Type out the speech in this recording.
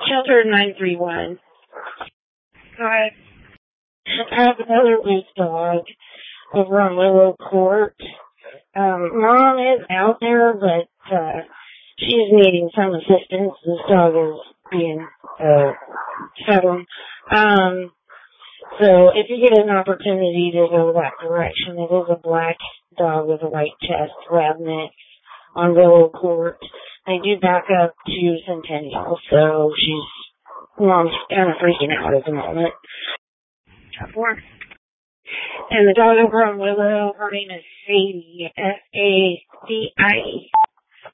Shelter 931. I have another loose dog over on Willow Court. Mom is out there, but she's needing some assistance. This dog is being settled. So if you get an opportunity to go that direction, it is a black dog with a white chest, lab mix on Willow Court. They do back up to Centennial, so Mom's kind of freaking out at the moment. And the dog over on Willow, her name is Sadie, Sadie.